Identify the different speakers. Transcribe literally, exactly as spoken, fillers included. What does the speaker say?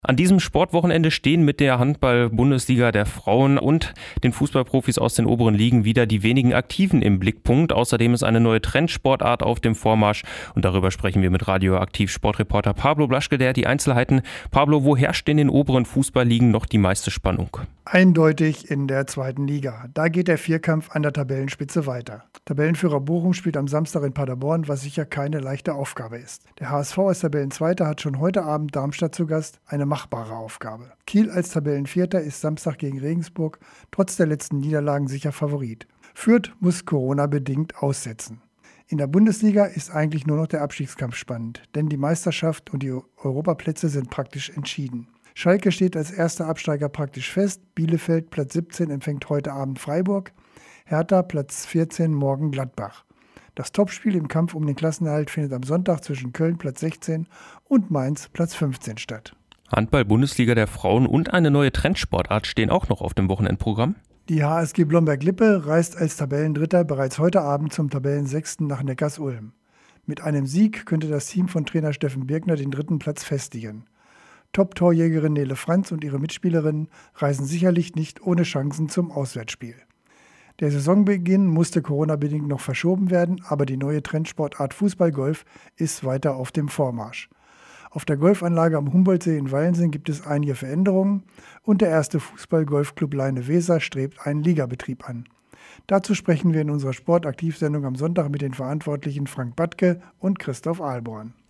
Speaker 1: An diesem Sportwochenende stehen mit der Handball-Bundesliga der Frauen und den Fußballprofis aus den oberen Ligen wieder die wenigen Aktiven im Blickpunkt. Außerdem ist eine neue Trendsportart auf dem Vormarsch und darüber sprechen wir mit Radioaktiv-Sportreporter Pablo Blaschke, der die Einzelheiten. Pablo, wo herrscht in den oberen Fußballligen noch die meiste Spannung?
Speaker 2: Eindeutig in der zweiten Liga. Da geht der Vierkampf an der Tabellenspitze weiter. Tabellenführer Bochum spielt am Samstag in Paderborn, was sicher keine leichte Aufgabe ist. Der H S V als Tabellenzweiter hat schon heute Abend Darmstadt zu Gast, eine machbare Aufgabe. Kiel als Tabellenvierter ist Samstag gegen Regensburg trotz der letzten Niederlagen sicher Favorit. Fürth muss Corona-bedingt aussetzen. In der Bundesliga ist eigentlich nur noch der Abstiegskampf spannend, denn die Meisterschaft und die Europaplätze sind praktisch entschieden. Schalke steht als erster Absteiger praktisch fest, Bielefeld Platz siebzehn empfängt heute Abend Freiburg, Hertha Platz vierzehn morgen Gladbach. Das Topspiel im Kampf um den Klassenerhalt findet am Sonntag zwischen Köln Platz sechzehn und Mainz Platz fünfzehn statt.
Speaker 1: Handball-Bundesliga der Frauen und eine neue Trendsportart stehen auch noch auf dem Wochenendprogramm.
Speaker 2: Die H S G Blomberg-Lippe reist als Tabellendritter bereits heute Abend zum Tabellensechsten nach Neckarsulm. Mit einem Sieg könnte das Team von Trainer Steffen Birkner den dritten Platz festigen. Top-Torjägerin Nele Franz und ihre Mitspielerinnen reisen sicherlich nicht ohne Chancen zum Auswärtsspiel. Der Saisonbeginn musste Corona-bedingt noch verschoben werden, aber die neue Trendsportart Fußball-Golf ist weiter auf dem Vormarsch. Auf der Golfanlage am Humboldtsee in Walensee gibt es einige Veränderungen und der erste Fußball-Golfclub Leine Weser strebt einen Ligabetrieb an. Dazu sprechen wir in unserer Sportaktivsendung am Sonntag mit den Verantwortlichen Frank Batke und Christoph Ahlborn.